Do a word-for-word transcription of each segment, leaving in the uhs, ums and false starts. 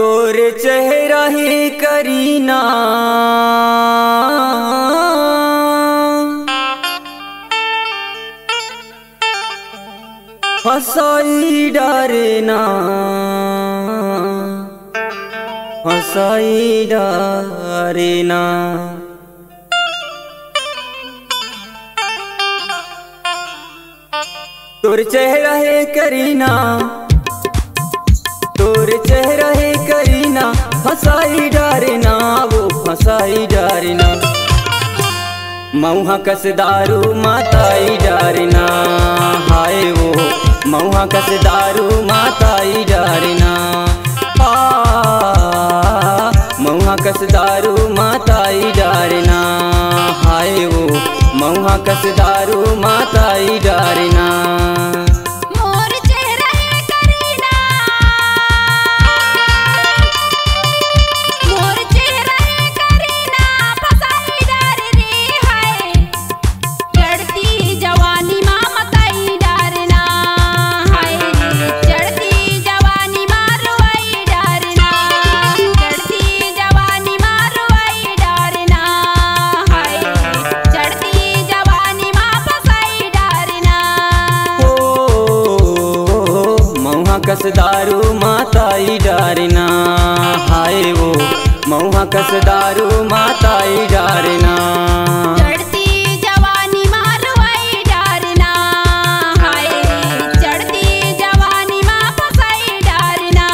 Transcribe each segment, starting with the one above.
तोरे चेहरा ही करीना हंसाई डरना हंसाई डरना तोर चेहरा है करीना तोर चेहरा है करीना हंसाई डरना वो हंसाई डरना मऊहा कस दारू माताई डरना हाय वो मऊहा कस दारू माताई डरना आ मऊहा कस दारू माताई डरना हाय वो मऊहा कस दारू माताई डरना कस दारू माताई डरना हाय वो मऊहा कस दारू माताई डरना चढ़ती जवानी मारवाई डरना हाय चढ़ती जवानी माँ फसाई डरना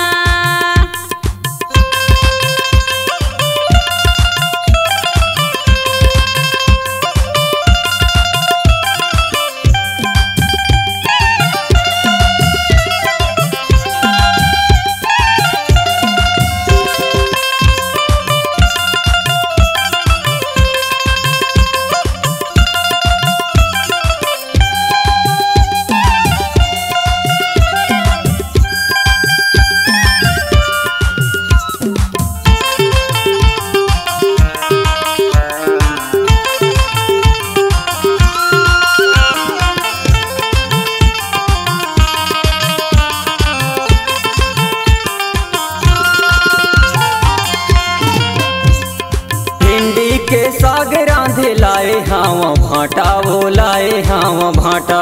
के साग रांधे लाए हावा भाटा वो लाए हावा भाटा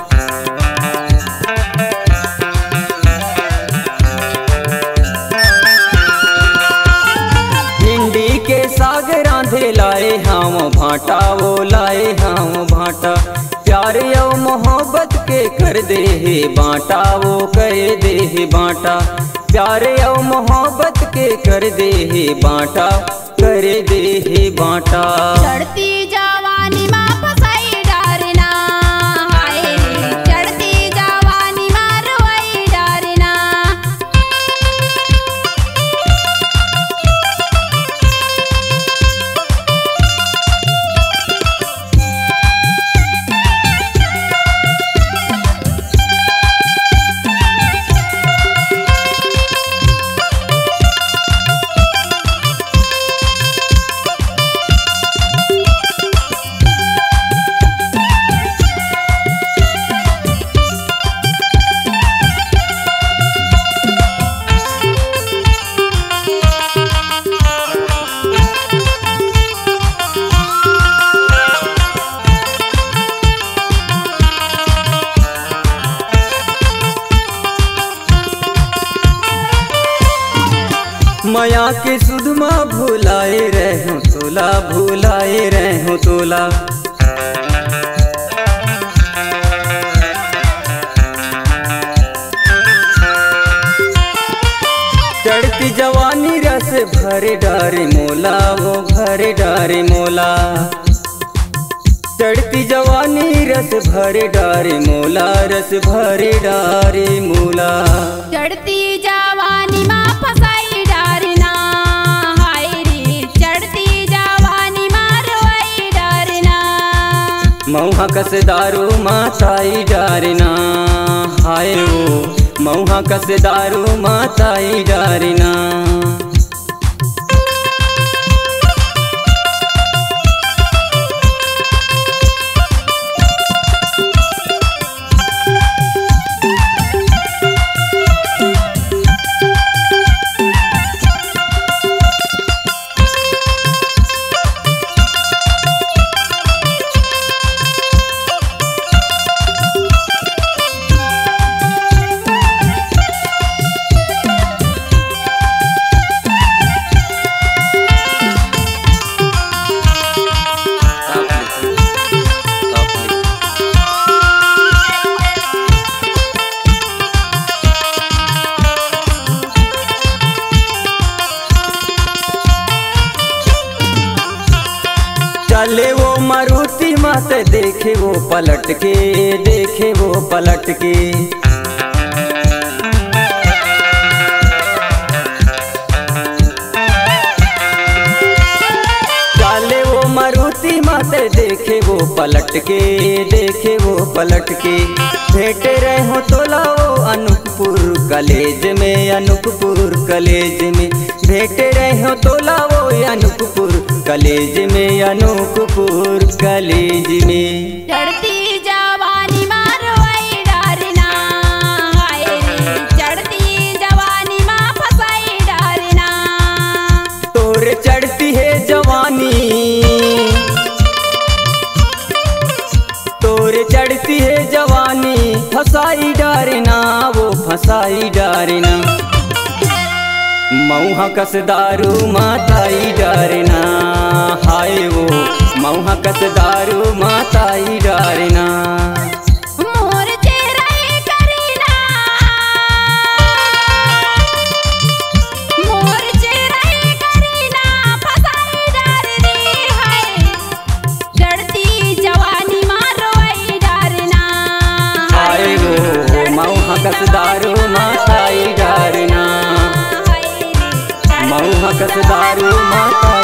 भिंडी के साग रांधे लाए हावा भाटा वो लाए हावा भाटा प्यार यो मोहब्बत के कर दे है बाटा वो कर दे है बाटा प्यार यो मोहब्बत के कर दे है बाटा कर दे है बाटा चढ़ती जवानी माँ फसाई डरना हाय चढ़ती जवानी मारवाई डरना माया के सुधमा भुलाए रहूं तोला भुलाए रहूं तोला चढ़ती जवानी रस भरे डारे मोला वो भरे डारे मोला चढ़ती जवानी रस भरे डारे मोला रस भरे डारे मोला चढ़ती जवानी माँ फसाई डरना हाय रे चढ़ती जवानी मारवाई डरना मऊहा कस दारू माताई डरना हाय वो मऊहा कस दारू माताई डरना चले वो मारुति मत देखे वो पलट के, देखे वो पलट के। चले वो मारुति मत देखे वो पलट के, देखे वो पलट के। भेंट रहे हो तो लाओ अनूपपुर कॉलेज में, अनूपपुर कॉलेज में। भेंट रहे हो तो लाओ अनूपपुर कॉलेज में, अनूपपुर कॉलेज में। चढ़ती जवानी मारो आई डरना, हाय रे चढ़ती जवानी माँ फसाई डरना। तोरे चढ़ती है जवानी, तोरे चढ़ती है जवानी, फसाई डरना वो फसाई डरना। मऊहा कस दारू माताई डरना, हाय वो मऊहा कस दारू माताई डरना। मोर चेहरा करीना, मोर चेहरा करीना, फसाई डरनी है। चढ़ती जवानी मारो आई डरना, हाय वो मऊहा कस दारू माताई डरना, मऊहा कस दारू माता